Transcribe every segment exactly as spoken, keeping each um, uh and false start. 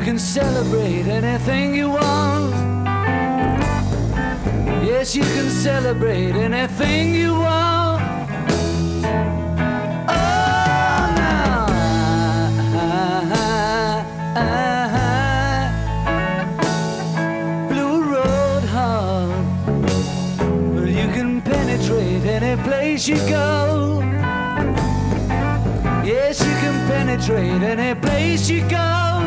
can celebrate anything you want. Yes, you can celebrate anything you want. Oh, now, Blue Road Hall. Well, you can penetrate any place you go. Yes, you can penetrate any place you go.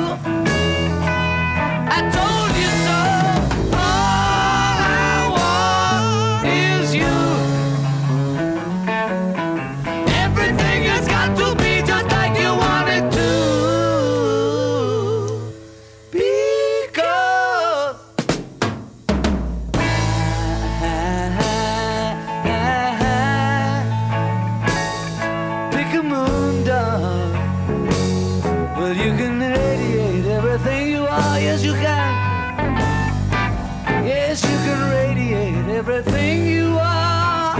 I told you so. All I want is you. Everything has got to be just like you want it to. Because pick a moon dog. Well, you can radiate everything you are. Yes, you can. Yes, you can radiate everything you are.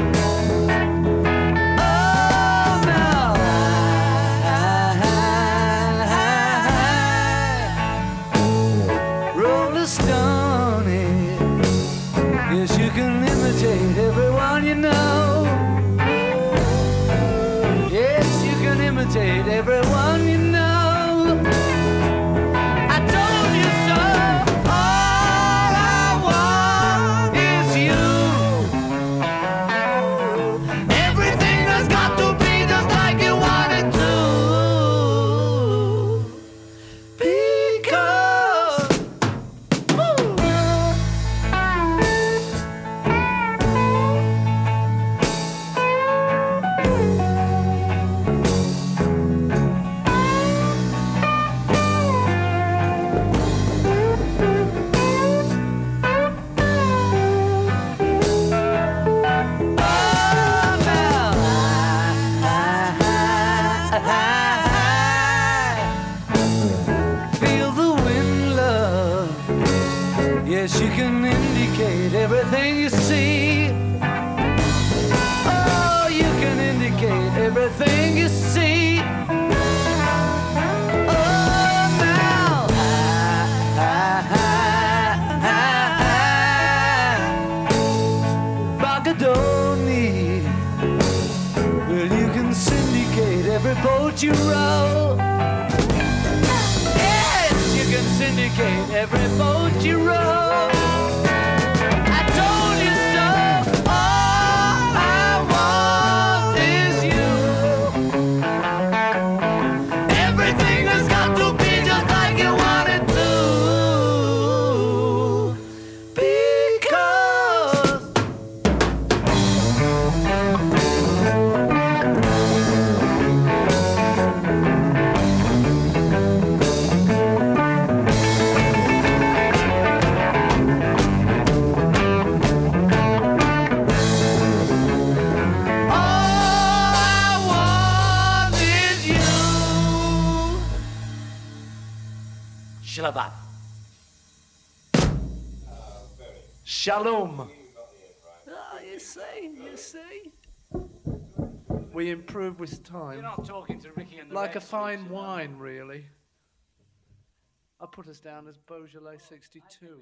Oh, now, Roller Stone. Yes, you can imitate everyone you know. Yes, you can imitate everyone you know. I told you so. All I want is you. Everything has got to be just like you want it to. Because Woo. Feel the wind, love. Yes, you can indicate everything you see. Oh, you can indicate everything you see. Oh, now, Bagadoni. Well, you can syndicate every boat you row. Yes, you can syndicate every boat you row. I told you so. All I want is you. Everything has got to be just like you want it to. Because all I want is you. Shalabah. Shalom. Oh, you see, you see. We improve with time. You're not talking to Ricky and the Like a Rex, fine you know. wine, really. I put us down as Beaujolais sixty-two.